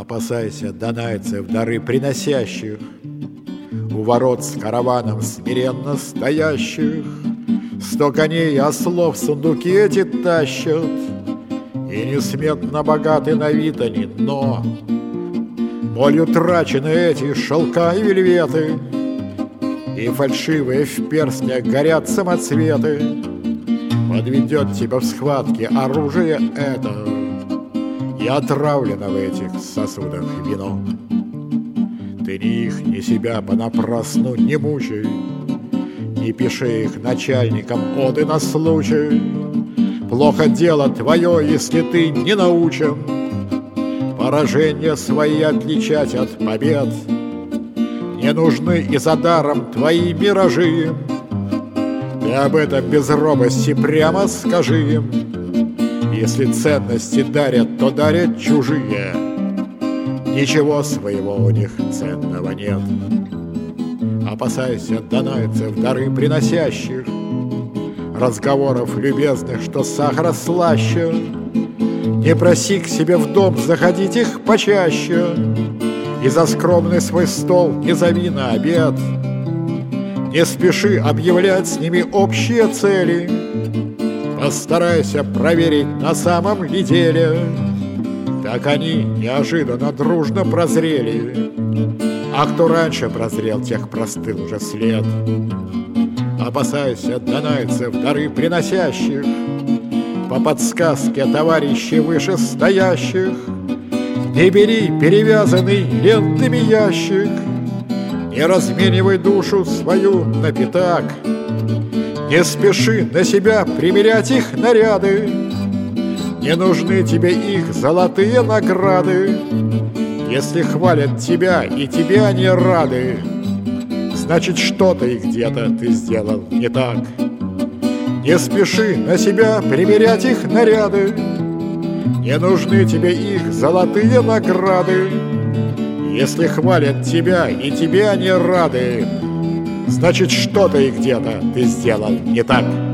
Опасайся донайцев, дары приносящих, у ворот с караваном смиренно стоящих. 100 коней и ослов в сундуки эти тащат, и несметно богаты на вид они, но молью трачены эти шелка и вельветы, и фальшивые в перстнях горят самоцветы. Подведет тебя в схватке оружие это, и отравлено в этих сосудах вино. Ты ни их, ни себя понапрасну не мучай, не пиши их начальникам оды на случай. Плохо дело твое, если ты не научен поражения свои отличать от побед. Не нужны и за даром твои миражи, ты об этом без робости прямо скажи им. Если ценности дарят, то дарят чужие, ничего своего у них ценного нет. Опасайся донайцев, дары приносящих, разговоров любезных, что сахара слаще. Не проси к себе в дом заходить их почаще, и за скромный свой стол не зови на обед. Не спеши объявлять с ними общие цели, постарайся проверить, на самом ли деле. Так они неожиданно дружно прозрели, а кто раньше прозрел, тех простыл уже след. Опасайся донайцев, дары приносящих, по подсказке товарищей вышестоящих. Не бери перевязанный лентами ящик, не разменивай душу свою на пятак. Не спеши на себя примерять их наряды, не нужны тебе их золотые награды. Если хвалят тебя и тебе они рады, значит, что-то и где-то ты сделал не так. Не спеши на себя примерять их наряды, не нужны тебе их золотые награды. Если хвалят тебя и тебе они рады, значит, что-то и где-то ты сделал не так.